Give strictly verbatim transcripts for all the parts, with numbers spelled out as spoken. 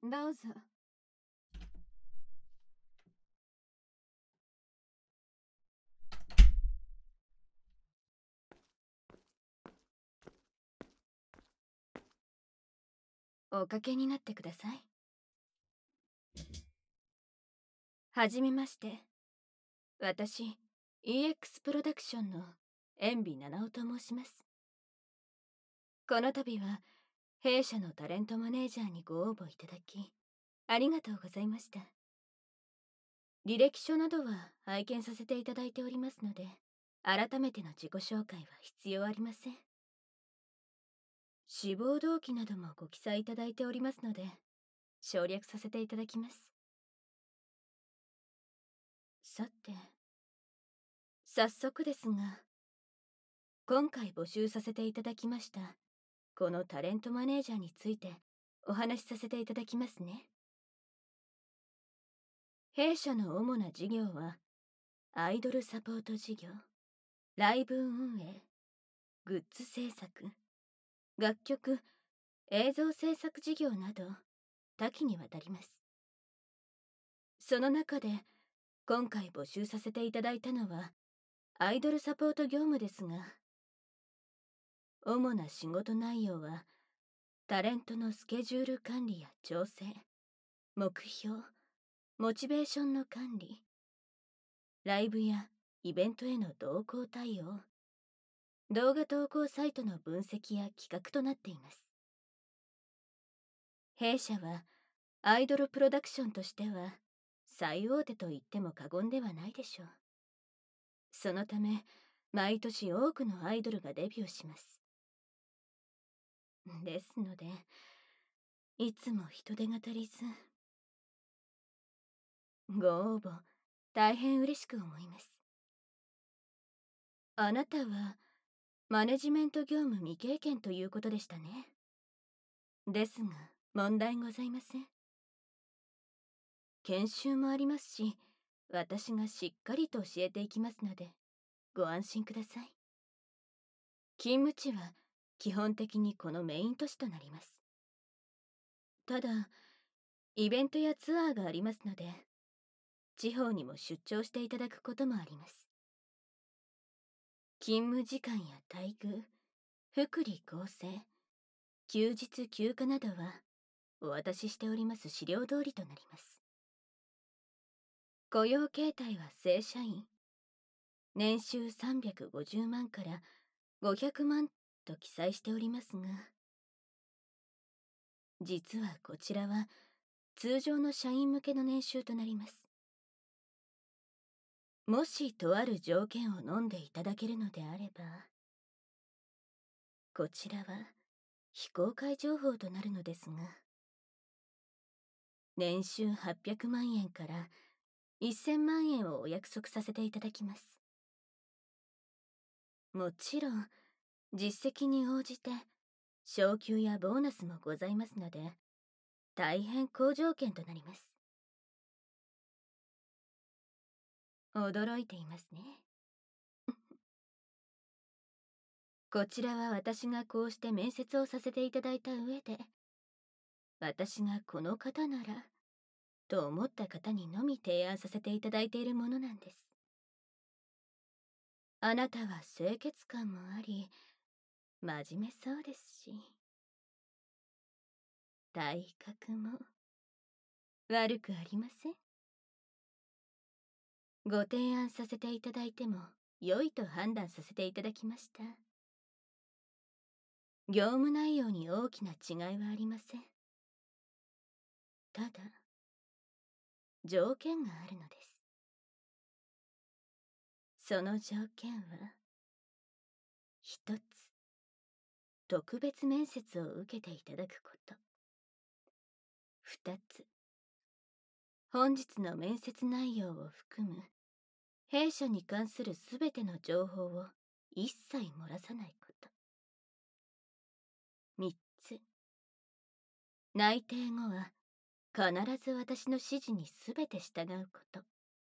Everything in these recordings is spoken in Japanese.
どうぞ。おかけになってください。はじめまして。私、イーエックス プロダクションの塩ビ七尾と申します。この度は、弊社のタレントマネージャーにご応募いただき、ありがとうございました。履歴書などは拝見させていただいておりますので、改めての自己紹介は必要ありません。志望動機などもご記載いただいておりますので、省略させていただきます。さて、早速ですが、今回募集させていただきましたこのタレントマネージャーについてお話しさせていただきますね。弊社の主な事業はアイドルサポート事業、ライブ運営、グッズ制作、楽曲、映像制作事業など多岐にわたります。その中で今回募集させていただいたのはアイドルサポート業務ですが、主な仕事内容はタレントのスケジュール管理や調整、目標、モチベーションの管理、ライブやイベントへの同行対応、動画投稿サイトの分析や企画となっています。弊社はアイドルプロダクションとしては最大手と言っても過言ではないでしょう。そのため毎年多くのアイドルがデビューします。ですので、いつも人手が足りず、ご応募大変嬉しく思います。あなたはマネジメント業務未経験ということでしたね。ですが問題ございません。研修もありますし、私がしっかりと教えていきますのでご安心ください。勤務地は基本的にこのメイン都市となります。ただイベントやツアーがありますので、地方にも出張していただくこともあります。勤務時間や待遇、福利厚生、休日休暇などはお渡ししております資料通りとなります。雇用形態は正社員、年収さんびゃくごじゅうまんからごひゃくまんと記載しておりますが、実はこちらは通常の社員向けの年収となります。もしとある条件を飲んでいただけるのであれば、こちらは非公開情報となるのですが、年収はっぴゃくまんえんからせんまんえんをお約束させていただきます。もちろん実績に応じて昇給やボーナスもございますので、大変好条件となります。驚いていますね。こちらは私がこうして面接をさせていただいた上で、私がこの方ならと思った方にのみ提案させていただいているものなんです。あなたは清潔感もあり、真面目そうですし、体格も悪くありません。ご提案させていただいても良いと判断させていただきました。業務内容に大きな違いはありません。ただ条件があるのです。その条件は一つ、特別面接を受けていただくこと。二つ、本日の面接内容を含む弊社に関するすべての情報を一切漏らさないこと。三つ、内定後は必ず私の指示にすべて従うこと。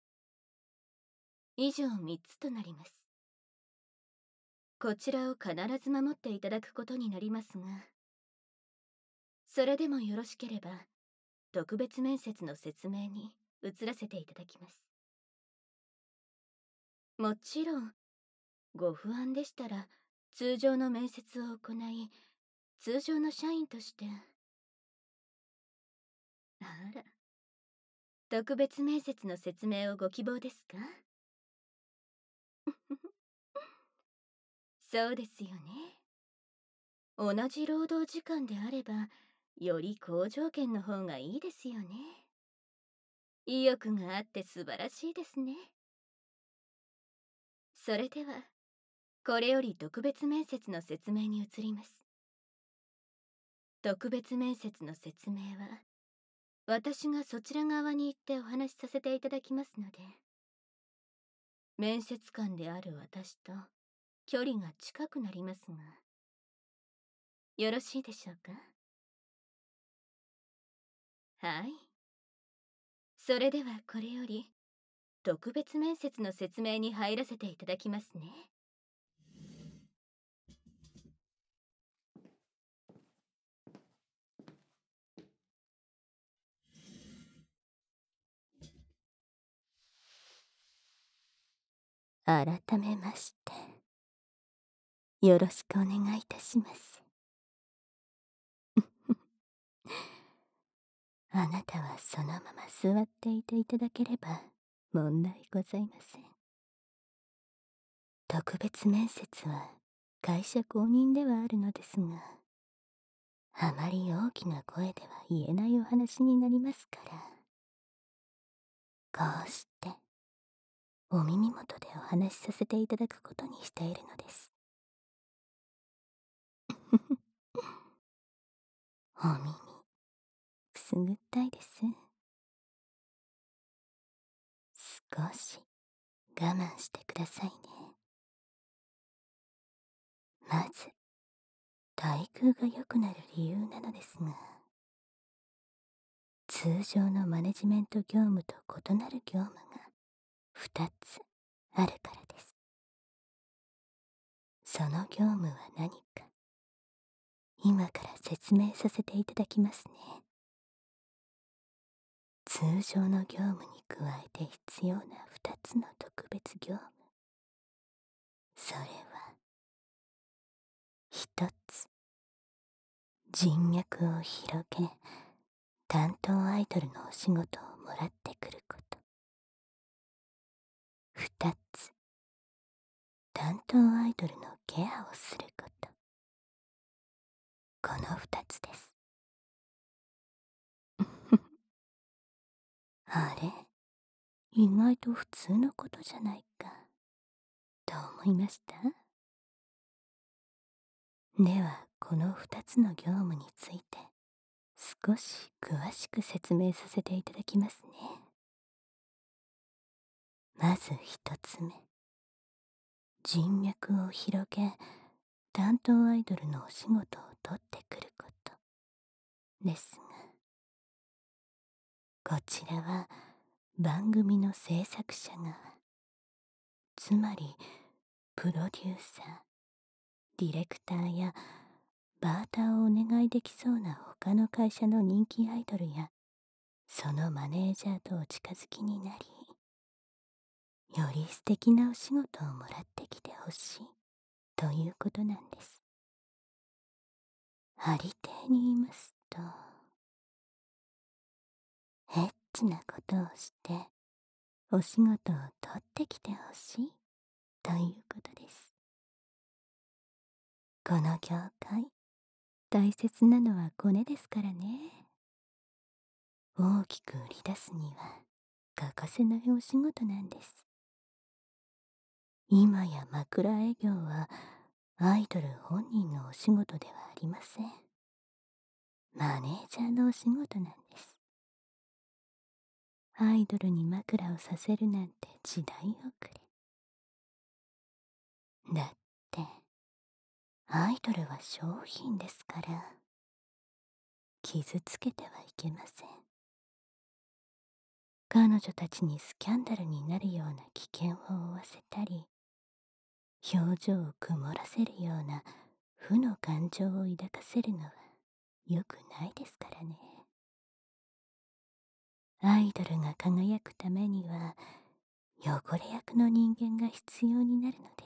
以上三つとなります。こちらを必ず守っていただくことになりますが、それでもよろしければ特別面接の説明に移らせていただきます。もちろん、ご不安でしたら通常の面接を行い、通常の社員として。あら、特別面接の説明をご希望ですか？そうですよね。同じ労働時間であれば、より好条件の方がいいですよね。意欲があって素晴らしいですね。それでは、これより特別面接の説明に移ります。特別面接の説明は、私がそちら側に行ってお話しさせていただきますので、面接官である私と距離が近くなりますが、よろしいでしょうか？はい。それではこれより、特別面接の説明に入らせていただきますね。改めまして、よろしくお願いいたします。あなたはそのまま座っていていただければ問題ございません。特別面接は会社公認ではあるのですが、あまり大きな声では言えないお話になりますから、こうしてお耳元でお話しさせていただくことにしているのです。お耳くすぐったいです。少し我慢してくださいね。まず待遇が良くなる理由なのですが、通常のマネジメント業務と異なる業務がふたつあるからです。その業務は何か、今から説明させていただきますね。通常の業務に加えて必要なふたつの特別業務、それはひとつ、人脈を広げ担当アイドルのお仕事をもらってくること。ふたつ、担当アイドルのケアをすること。このふたつです。あれ、意外と普通のことじゃないかと思いました。ではこのふたつの業務について少し詳しく説明させていただきますね。まずひとつめ、人脈を広げ担当アイドルのお仕事を取ってくることですが、こちらは番組の制作者側、つまりプロデューサー、ディレクターやバーターをお願いできそうな他の会社の人気アイドルやそのマネージャーとお近づきになり、より素敵なお仕事をもらってきてほしいということなんです。ありていに言いますと、エッチなことをしてお仕事を取ってきてほしいということです。この業界、大切なのはコネですからね。大きく売り出すには欠かせないお仕事なんです。今や枕営業はアイドル本人のお仕事ではありません。マネージャーのお仕事なんです。アイドルに枕をさせるなんて時代遅れ。だってアイドルは商品ですから、傷つけてはいけません。彼女たちにスキャンダルになるような危険を負わせたり、表情を曇らせるような負の感情を抱かせるのは良くないですからね。 アイドルが輝くためには汚れ役の人間が必要になるのです。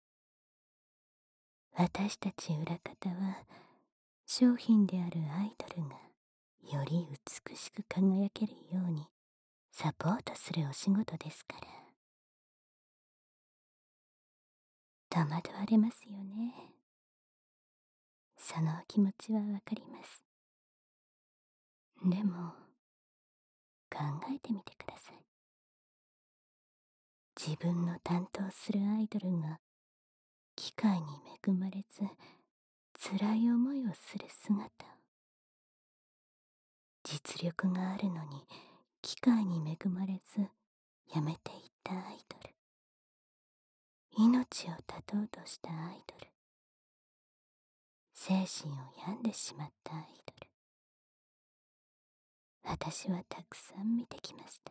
私たち裏方は商品であるアイドルがより美しく輝けるようにサポートするお仕事ですから。戸惑われますよね。そのお気持ちはわかります。でも考えてみてください。自分の担当するアイドルが機会に恵まれず辛い思いをする姿を、実力があるのに機会に恵まれずやめていったアイドル、命を絶とうとしたアイドル、精神を病んでしまったアイドル、私はたくさん見てきました。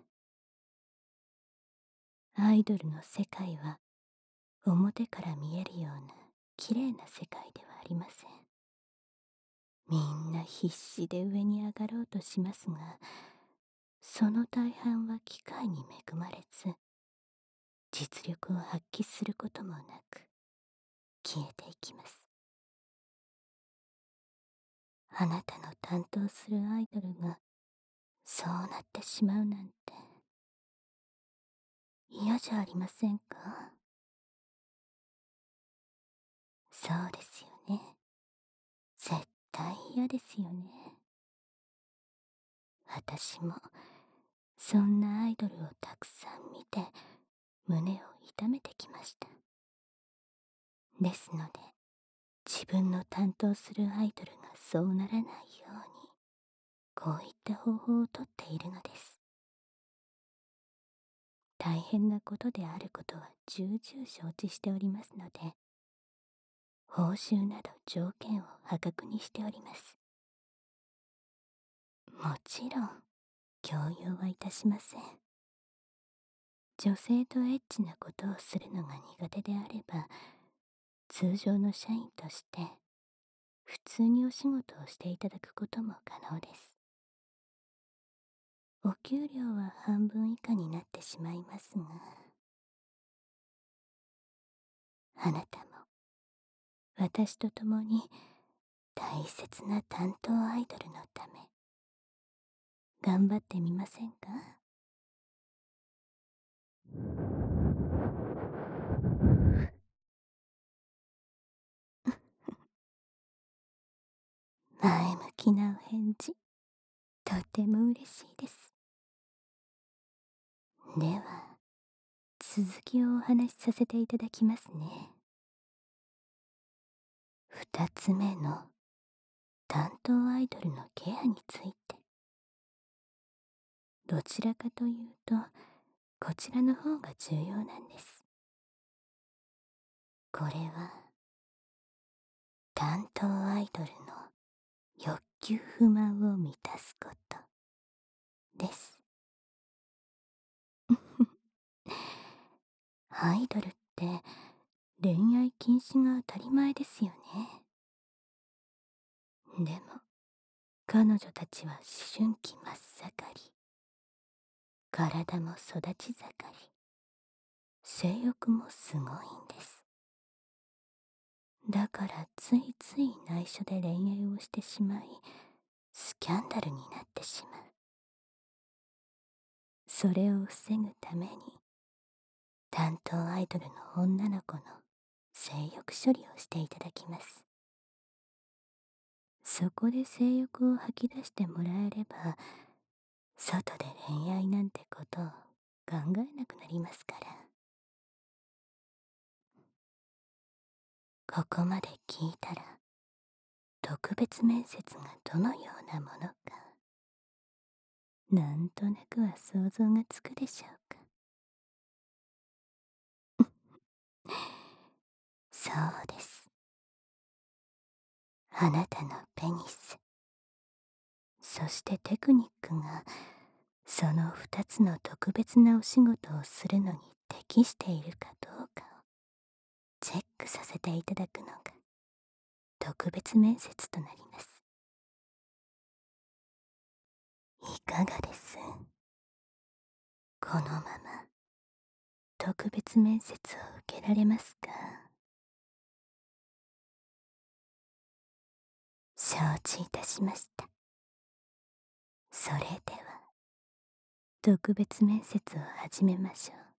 アイドルの世界は表から見えるような綺麗な世界ではありません。みんな必死で上に上がろうとしますが、その大半は機会に恵まれず実力を発揮することもなく消えていきます。あなたの担当するアイドルがそうなってしまうなんて嫌じゃありませんか？そうですよね。絶対嫌ですよね。私もそんなアイドルをたくさん見て胸を痛めてきました。ですので自分の担当するアイドルがそうならないようにこういった方法をとっているのです。大変なことであることは重々承知しておりますので、報酬など条件を破格にしております。もちろん強要はいたしません。女性とエッチなことをするのが苦手であれば、通常の社員として普通にお仕事をしていただくことも可能です。お給料は半分以下になってしまいますが、あなたも私と共に大切な担当アイドルのため頑張ってみませんか？前向きなお返事、とても嬉しいです。では続きをお話しさせていただきますね。二つ目の担当アイドルのケアについて。どちらかというとこちらの方が重要なんです。これは担当アイドルの欲求不満を満たすことです。アイドルって恋愛禁止が当たり前ですよね。でも彼女たちは思春期真っ盛り、体も育ち盛り、性欲もすごいんです。だからついつい内緒で恋愛をしてしまいスキャンダルになってしまう。それを防ぐために担当アイドルの女の子の性欲処理をしていただきます。そこで性欲を吐き出してもらえれば外で恋愛なんてことを考えなくなりますから。ここまで聞いたら特別面接がどのようなものかなんとなくは想像がつくでしょうか。そうです。あなたのペニス、そしてテクニックがその二つの特別なお仕事をするのに適しているかどうかをチェックさせていただくのが特別面接となります。いかがです？ このまま特別面接を受けられますか？承知いたしました。それでは特別面接を始めましょう。